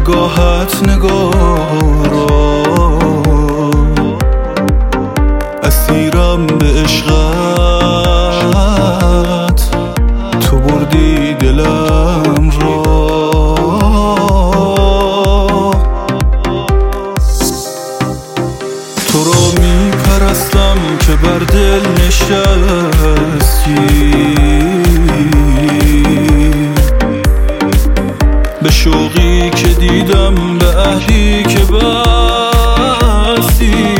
نگاهت نگاه را اسیرم به عشقت، تو بردی دلم را. تو را می پرستم که بر دل نشستی، به شوقی که دیدم، به عهدی که بستی.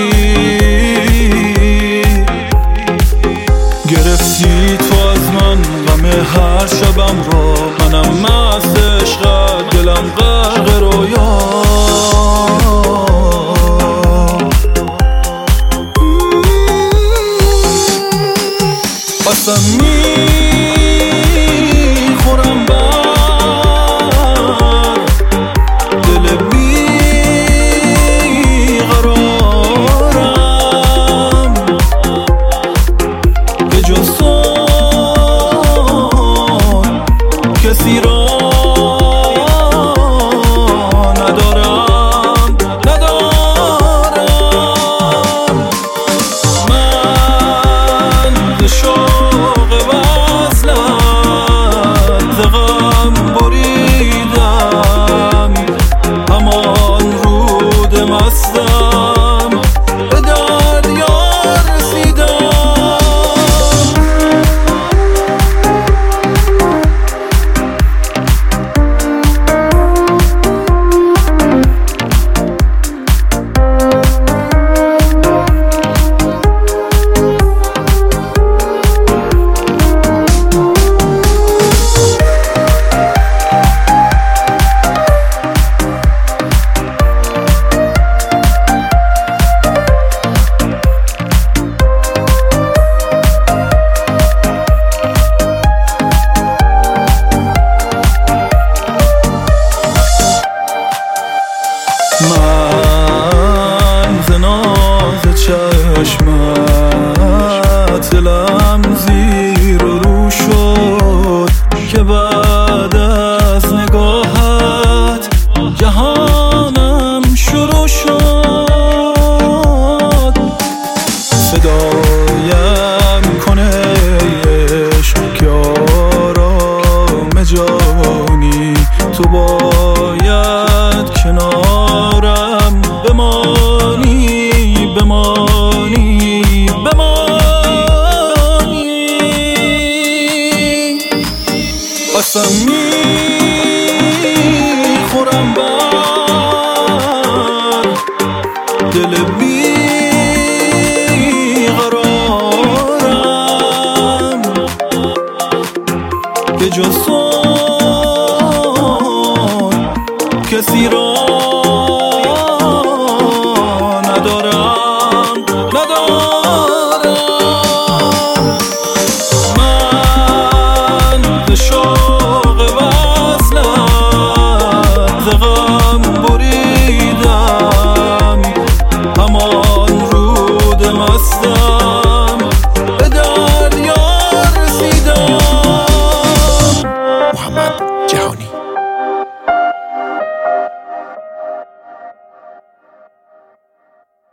گرفتی تو از من غم هر شبم را، منم مست عشقت، دلم غرق رویا. قسم میخورم بر دل بیقرارم، به جز تو کسی را ندارم. من به شوق وصلت ز غم بریدم، همان رود مستم به دریا رسیدم. من ز ناز چشمت دلم زیر و رو شد، که بعد از نگاهت جهانم شروع شد. صدایم کنه عشق که آرام جانی، تو باید کنارم بمانی، بمانی، بمانی. قسم میخورم بر دل بیقرارم، به جز تو کسی را ندارم. من به شوق وصلت ز غم بریدم، همان رود مستم به دریا رسیدم. محمد جهانی.